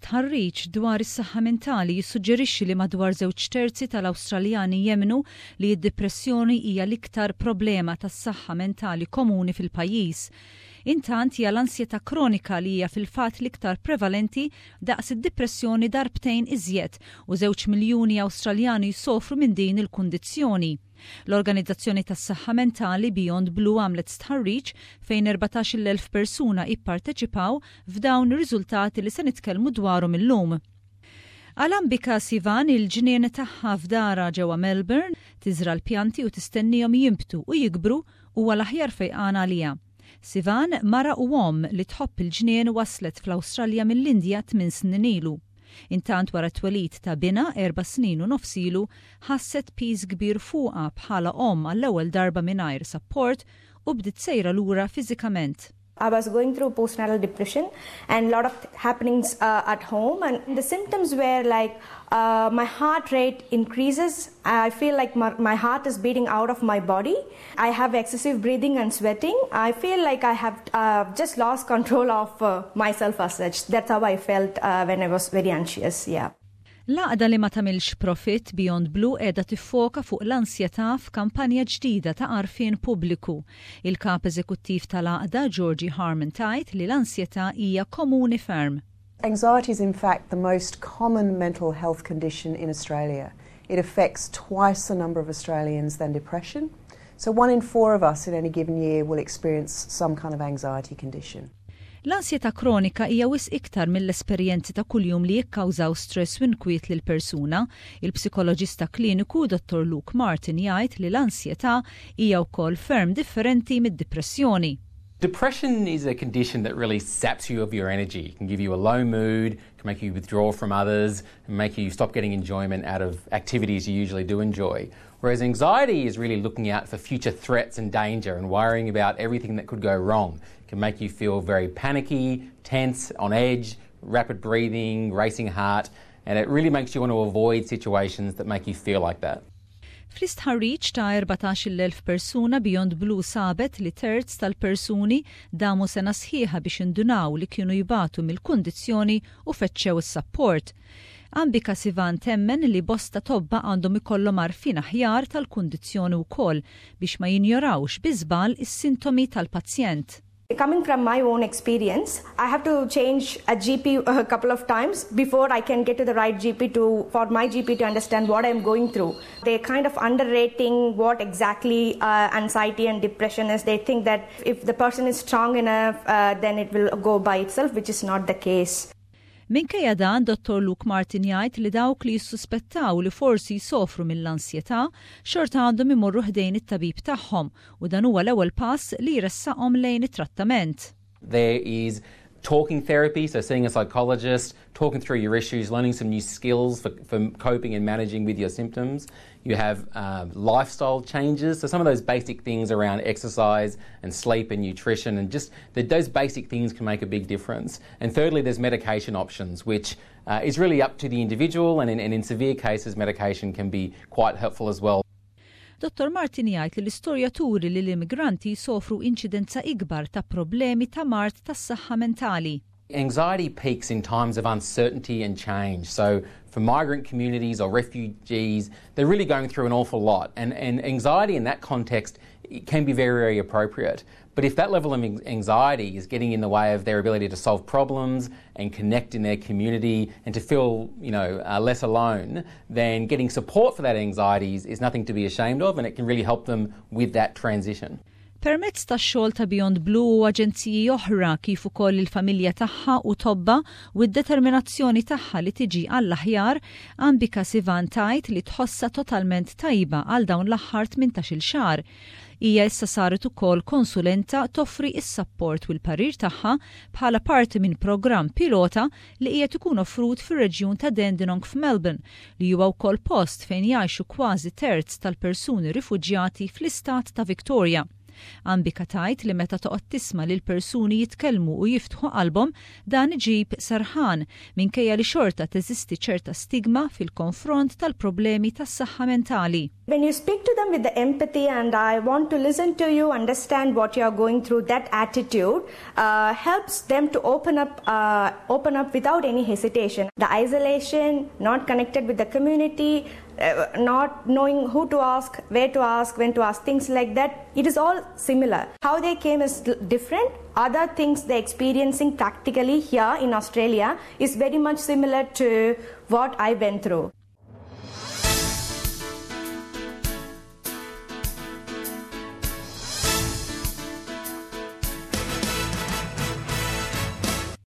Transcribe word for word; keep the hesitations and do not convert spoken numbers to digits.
Stħarriġ dwar is-saħħa mentali jissuġġerixxi li madwar żewġ terzi tal-Awstraljani jemmnu li d-depressjoni hija l-iktar problema tas-saħħa mentali komuni fil-pajjiż. Intant hija l-ansjetà kronika li hija fil-fatt l-iktar prevalenti daqs id-depressjoni darbtejn iżjed u żewġ miljuni Awstraljani jsofru minn din il-kundizzjoni. L-Organizzazzjoni tas-Saħħa Mentali Beyond Blue għamlet stħarriġ fejn erbatax-il elf persuna ipparteċipaw f'dawn ir-riżultati li se nitkellmu dwarhom illum. Għal-Ambika Sivan il-ġnien tagħha f'dara ġewwa Melbourne tiżra l-pjanti u tistennihom jimbtu u jikbru huwa l-aħjar fejqan għaliha. Sivan mara u għom li tħobb il-ġnien waslet fl-Awstralja mill-Indja tmien snin ilu. Intant wara t-twelid ta' bina erba' snin u nofsilu ħasset piż kbir fuqha bħala om għall-ewwel darba mingħajr support u bdiet sejra lura fiżikament. I was going through postnatal depression and a lot of happenings uh, at home, and the symptoms were like uh, my heart rate increases. I feel like my, my heart is beating out of my body. I have excessive breathing and sweating. I feel like I have uh, just lost control of uh, myself as such. That's how I felt uh, when I was very anxious, yeah. L-għaqda li ma tagħmilx profit Beyond Blue qiegħda tiffoka fuq l-ansjetà f'kampanja ġdida ta' għarfien pubbliku. Il-kap eżekuttiv tal-għaqda Georgie Harman tajt li l-ansjetà hija komuni ferm. Anxiety is in fact the most common mental health condition in Australia. It affects twice the number of Australians than depression. So one in four of us in any given year will experience some kind of anxiety condition. L-ansjetà kronika hija wis iktar mill-esperjenzi ta' kuljum li jikkawżaw stress u inkwiet lil persuna. Il-psikoloġista kliniku Dottor Luke Martin jgħid li l-ansjetà hija wkoll ferm differenti mid-depressjoni. Depression is a condition that really saps you of your energy. It can give you a low mood, can make you withdraw from others, and make you stop getting enjoyment out of activities you usually do enjoy. Whereas anxiety is really looking out for future threats and danger and worrying about everything that could go wrong. It can make you feel very panicky, tense, on edge, rapid breathing, racing heart, and it really makes you want to avoid situations that make you feel like that. Fl-istħarriġ ta' erbatax-il elf persuna Beyond Blue sabet li terz tal-persuni damu sena sħiħa biex indunaw li kienu jibatu mill-kundizzjoni u feċċew is-sapport. Ambika Sivan temmen li bosta tobba għandhom ikollhom għarfien aħjar tal-kundizzjoni wkoll biex ma jinjorawx biżbal is-sintomi tal-pazjent. Coming from my own experience, I have to change a G P a couple of times before I can get to the right G P to for my G P to understand what I'm going through. They're kind of underrating what exactly uh, anxiety and depression is. They think that if the person is strong enough, uh, then it will go by itself, which is not the case. Minkejja dan, Dottor Luke Martin jgħid li dawk li jissuspettaw li forsi jsofru mill-ansjetà xorta għandhom imorru ħdejn it-tabib tagħhom u dan huwa l-ewwel pass li jressaqhom lejn it-trattament. There is talking therapy, so seeing a psychologist, talking through your issues, learning some new skills for, for coping and managing with your symptoms. You have um, lifestyle changes, so some of those basic things around exercise and sleep and nutrition, and just the, those basic things can make a big difference. And thirdly, there's medication options, which uh, is really up to the individual, and in, and in severe cases, medication can be quite helpful as well. Dottor Martin jgħid li l-istorja turi li l-immigranti sofru inċidenza ikbar ta' problemi ta' mart tas-saħħa mentali. Anxiety peaks in times of uncertainty and change. So for migrant communities or refugees, they're really going through an awful lot. And, and anxiety in that context can be very, very appropriate. But if that level of anxiety is getting in the way of their ability to solve problems and connect in their community and to feel, you know, uh, less alone, then getting support for that anxiety is, is nothing to be ashamed of, and it can really help them with that transition. Permezz tax-xogħol ta' Beyond Blue u aġenziji oħra kif ukoll il-familja tagħha u tobba u d-determinazzjoni tagħha li tiġi għall-aħjar, Ambika Sivan tajt li tħossha totalment tajba għal dawn l-aħħar tmintax-il xahar. Hija issa saret ukoll konsulenta toffri is-sapport u l-parir tagħha bħala parti minn programm pilota li qiegħed ikun offrut fir-reġjun ta' Dandenong f'Melbourne li huwa wkoll post fejn jgħixu kważi terz tal-persuni rifuġjati fl-istat ta' Victoria. Ambika tajt li meta toqgħod tisma' lil persuni jitkellmu u jiftħu qalbhom dan iġib serħan minkejja li xorta teżisti ċerta stigma fil-konfront tal-problemi tas-saħħa mentali. When you speak to them with the empathy and I want to listen to you, understand what you are going through, that attitude uh, helps them to open up, uh, open up without any hesitation. The isolation, not connected with the community, uh, not knowing who to ask, where to ask, when to ask, things like that, it is all similar. How they came is different. Other things they're experiencing practically here in Australia is very much similar to what I went through.